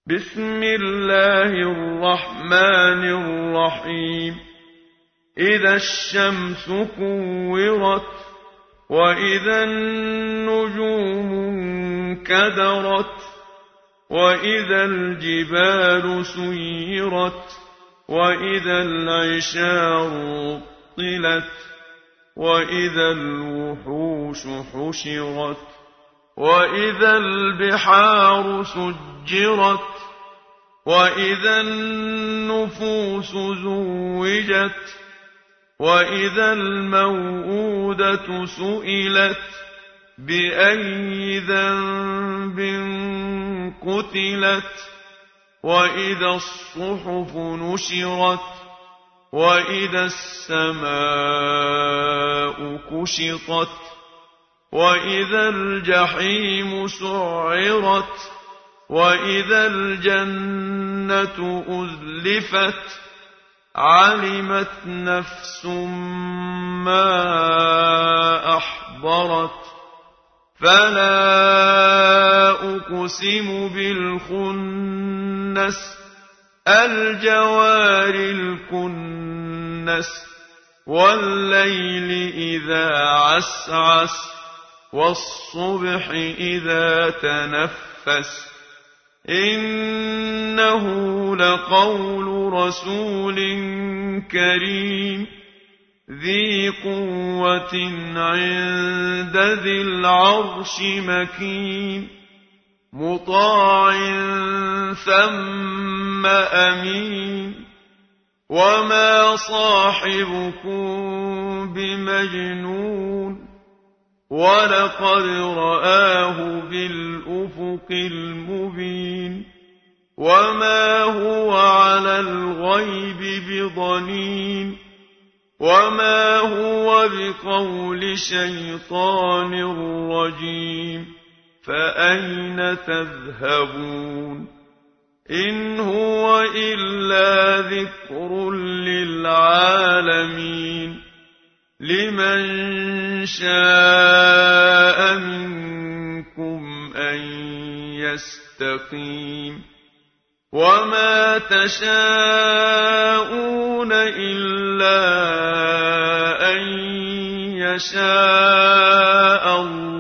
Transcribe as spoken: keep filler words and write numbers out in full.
بسم الله الرحمن الرحيم إذا الشمس كورت وإذا النجوم انكدرت وإذا الجبال سيرت وإذا العشار عطلت وإذا الوحوش حشرت وإذا البحار سجرت وإذا النفوس زوجت وإذا الموءودة سئلت بأي ذنب قتلت وإذا الصحف نشرت وإذا السماء كشطت وإذا الجحيم سعرت وإذا الجنة أزلفت علمت نفس ما أحضرت فلا أقسم بالخنس الجوار الكنس والليل إذا عسعس والصبح إذا تنفس إنه لقول رسول كريم ذي قوة عند ذي العرش مكين مطاع ثم أمين وما صاحبكم بمجنون ولقد رآه بالأفق المبين وما هو على الغيب بضنين وما هو بقول شيطان رجيم فأين تذهبون إن هو إلا ذكر للعالمين لمن شاء منكم أن يستقيم وما تشاءون إلا أن يشاء الله